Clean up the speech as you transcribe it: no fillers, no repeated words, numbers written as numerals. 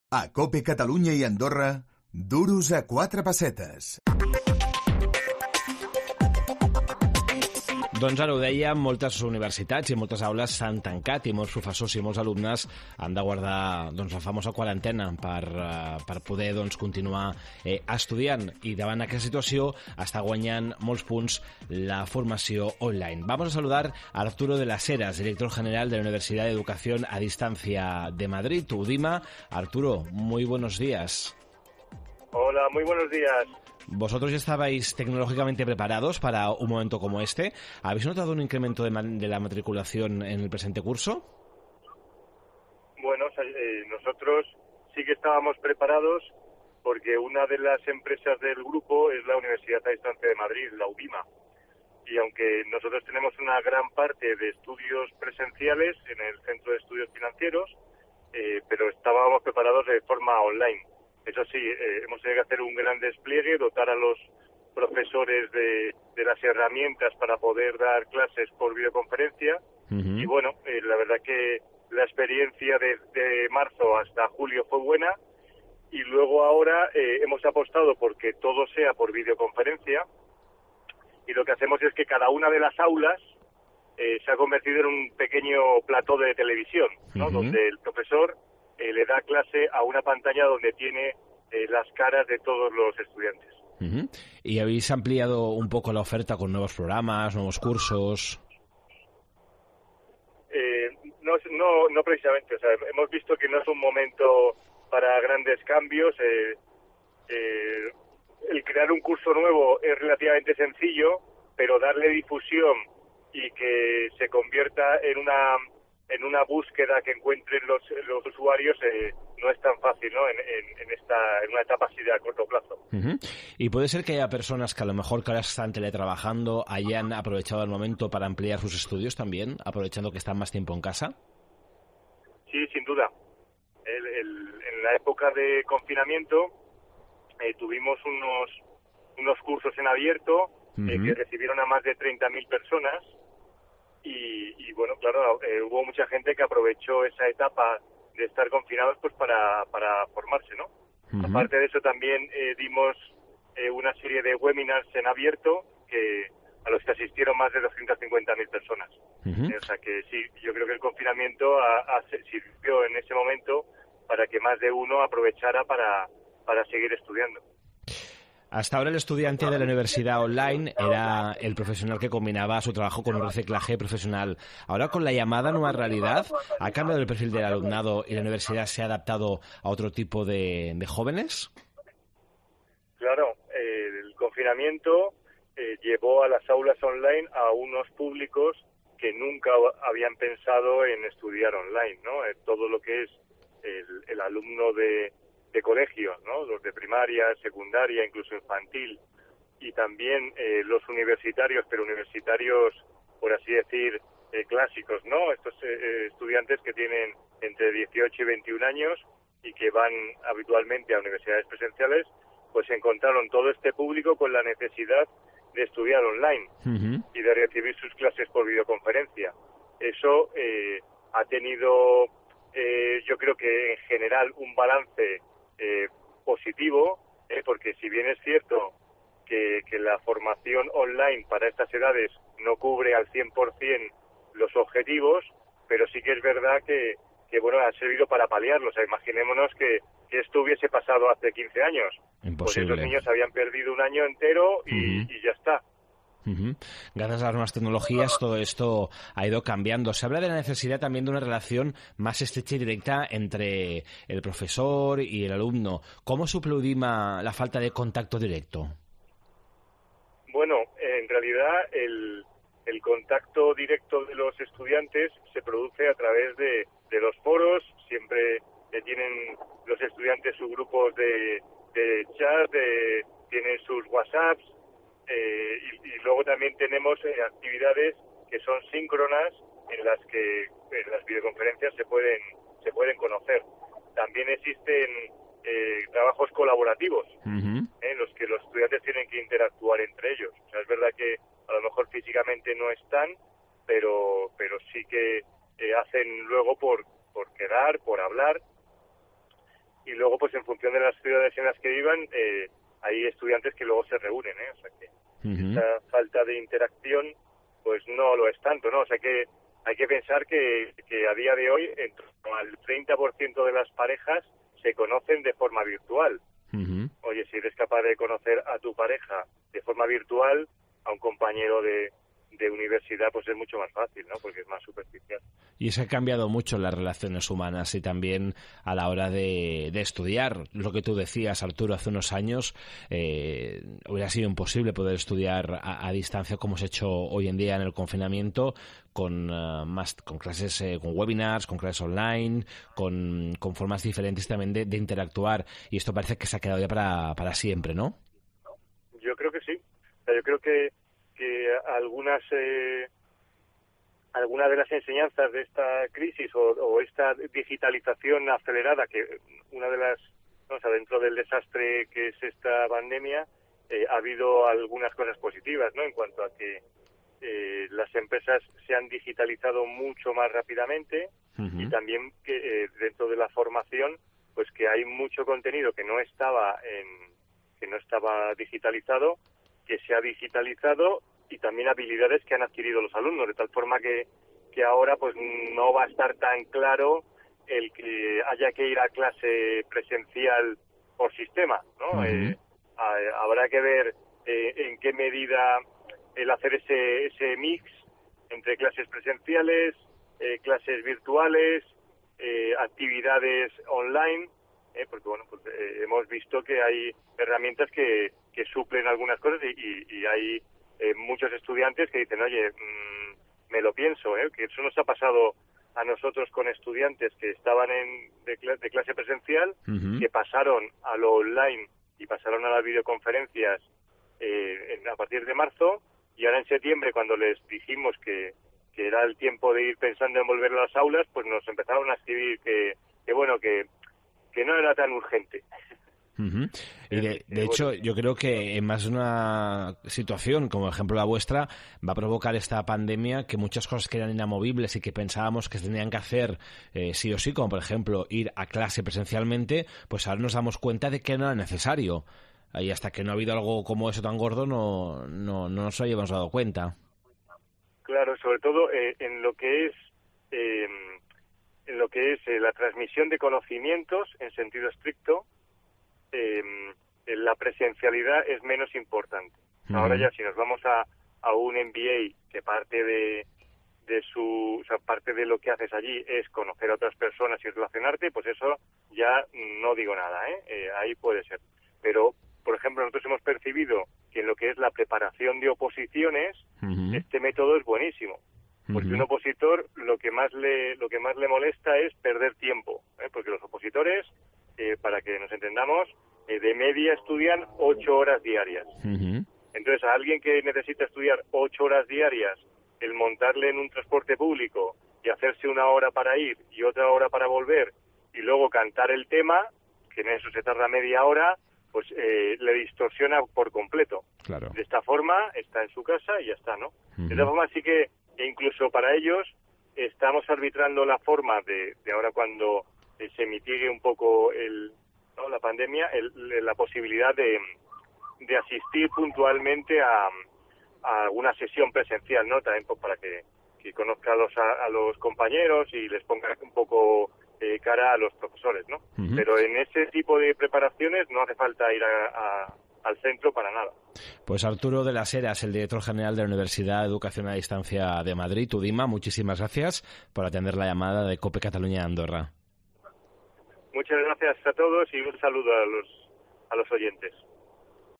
A COPE Catalunya i Andorra, duros a 4 pessetes. Doncs ara ho dèiem, moltes universitats i moltes aules s'han tancat i molts professors i molts alumnes han de guardar la famosa quarantena per poder continuar estudiant. I davant aquesta situació està guanyant molts punts la formació online. Vamos a saludar a Arturo de las Heras, director general de la Universidad de Educación a Distancia de Madrid, UDIMA. Arturo, muy buenos días. Hola, muy buenos días. ¿Vosotros ya estabais tecnológicamente preparados para un momento como este? ¿Habéis notado un incremento de la matriculación en el presente curso? Bueno, nosotros sí que estábamos preparados porque una de las empresas del grupo es la Universidad a Distancia de Madrid, la UDIMA. Y aunque nosotros tenemos una gran parte de estudios presenciales en el Centro de Estudios Financieros, pero estábamos preparados de forma online. Eso sí, hemos tenido que hacer un gran despliegue, dotar a los profesores de las herramientas para poder dar clases por videoconferencia. Y bueno, la verdad que la experiencia de marzo hasta julio fue buena. Y luego ahora hemos apostado porque todo sea por videoconferencia. Y lo que hacemos es que cada una de las aulas se ha convertido en un pequeño plató de televisión, ¿no? Donde el profesor le da clase a una pantalla donde tiene las caras de todos los estudiantes. ¿Y habéis ampliado un poco la oferta con nuevos programas, nuevos cursos? No precisamente. O sea, hemos visto que no es un momento para grandes cambios. El crear un curso nuevo es relativamente sencillo, pero darle difusión y que se convierta en una búsqueda que encuentren los usuarios no es tan fácil, ¿no? En una etapa así de a corto plazo. Y puede ser que haya personas que a lo mejor que ahora están teletrabajando hayan aprovechado el momento para ampliar sus estudios también, aprovechando que están más tiempo en casa. Sí, sin duda. En la época de confinamiento tuvimos unos cursos en abierto que recibieron a más de 30.000 personas. Y bueno, claro, hubo mucha gente que aprovechó esa etapa de estar confinados pues para formarse, ¿no? Aparte de eso también dimos una serie de webinars en abierto a los que asistieron más de 250.000 personas. O sea que sí, yo creo que el confinamiento sirvió en ese momento para que más de uno aprovechara para seguir estudiando. Hasta ahora el estudiante de la universidad online era el profesional que combinaba su trabajo con un reciclaje profesional. Ahora, con la llamada nueva realidad, ¿ha cambiado el perfil del alumnado y la universidad se ha adaptado a otro tipo de jóvenes? Claro, el confinamiento llevó a las aulas online a unos públicos que nunca habían pensado en estudiar online, ¿no? Todo lo que es el alumno de colegios, ¿no? Los de primaria, secundaria, incluso infantil, y también los universitarios, pero universitarios, por así decir, clásicos, ¿no? Estos estudiantes que tienen entre 18 y 21 años y que van habitualmente a universidades presenciales, pues encontraron todo este público con la necesidad de estudiar online y de recibir sus clases por videoconferencia. Eso ha tenido, yo creo que en general, un balance positivo, porque si bien es cierto que la formación online para estas edades no cubre al 100% los objetivos, pero sí que es verdad que bueno, ha servido para paliarlo. O sea, imaginémonos que esto hubiese pasado hace 15 años. Imposible. Pues esos niños habían perdido un año entero y ya está. Gracias a las nuevas tecnologías todo esto ha ido cambiando. Se habla de la necesidad también de una relación más estrecha y directa entre el profesor y el alumno. ¿Cómo suple UDIMA la falta de contacto directo? Bueno, en realidad el contacto directo de los estudiantes se produce a través de los foros. Siempre tienen los estudiantes sus grupos de chat, tienen sus WhatsApps. Y luego también tenemos actividades que son síncronas en las que en las videoconferencias se pueden conocer. También existen trabajos colaborativos en los que los estudiantes tienen que interactuar entre ellos. O sea, es verdad que a lo mejor físicamente no están, pero sí que hacen luego por quedar, por hablar. y luego pues en función de las ciudades en las que vivan hay estudiantes que luego se reúnen, o sea que esa falta de interacción pues no lo es tanto, ¿no? O sea que hay que pensar que a día de hoy en torno al 30% de las parejas se conocen de forma virtual. Oye, si eres capaz de conocer a tu pareja de forma virtual, a un compañero de universidad, pues es mucho más fácil, ¿no? Porque es más superficial. Y eso ha cambiado mucho las relaciones humanas y también a la hora de estudiar. Lo que tú decías, Arturo, hace unos años hubiera sido imposible poder estudiar a distancia como se ha hecho hoy en día en el confinamiento, con clases, con webinars, con clases online, con formas diferentes también de interactuar. Y esto parece que se ha quedado ya para siempre, ¿no? Yo creo que sí. O sea, yo creo que algunas de las enseñanzas de esta crisis o esta digitalización acelerada, que una de las, o sea, dentro del desastre que es esta pandemia, ha habido algunas cosas positivas, ¿no? En cuanto a que las empresas se han digitalizado mucho más rápidamente y también que dentro de la formación, pues que hay mucho contenido que no estaba digitalizado, que se ha digitalizado, y también habilidades que han adquirido los alumnos, de tal forma que ahora pues no va a estar tan claro el que haya que ir a clase presencial por sistema, ¿no? Habrá que ver en qué medida el hacer ese mix entre clases presenciales, clases virtuales, actividades online, porque bueno, pues hemos visto que hay herramientas que suplen algunas cosas y hay muchos estudiantes que dicen, oye, me lo pienso, que eso nos ha pasado a nosotros con estudiantes que estaban de clase presencial, que pasaron a lo online y pasaron a las videoconferencias a partir de marzo, y ahora en septiembre, cuando les dijimos que era el tiempo de ir pensando en volver a las aulas, pues nos empezaron a escribir que no era tan urgente. Y de hecho, yo creo que en más de una situación, como ejemplo la vuestra, va a provocar esta pandemia que muchas cosas que eran inamovibles y que pensábamos que se tenían que hacer sí o sí, como por ejemplo ir a clase presencialmente, pues ahora nos damos cuenta de que no era necesario. Y hasta que no ha habido algo como eso tan gordo, no nos habíamos dado cuenta. Claro, sobre todo en lo que es la transmisión de conocimientos en sentido estricto, la presencialidad es menos importante. Ahora ya si nos vamos a un MBA que parte parte de lo que haces allí es conocer a otras personas y relacionarte, pues eso ya no digo nada, ahí puede ser. Pero, por ejemplo, nosotros hemos percibido que en lo que es la preparación de oposiciones, este método es buenísimo. Porque un opositor lo que más le molesta es perder tiempo, porque los opositores, para que nos entendamos, de media estudian 8 horas diarias. Entonces, a alguien que necesita estudiar 8 horas diarias, el montarle en un transporte público y hacerse 1 hora para ir y otra hora para volver, y luego cantar el tema, que en eso se tarda media hora, pues le distorsiona por completo. Claro. De esta forma está en su casa y ya está, ¿no? De esta forma sí que, incluso para ellos, estamos arbitrando la forma de ahora, cuando se mitigue un poco la pandemia, la posibilidad de asistir puntualmente a alguna sesión presencial, ¿no? También pues, para que conozca a los compañeros y les ponga un poco cara a los profesores, ¿no? Pero en ese tipo de preparaciones no hace falta ir al centro para nada. Pues Arturo de las Heras, el director general de la Universidad de Educación a Distancia de Madrid, UDIMA, muchísimas gracias por atender la llamada de COPE Cataluña Andorra. Muchas gracias a todos y un saludo a los oyentes.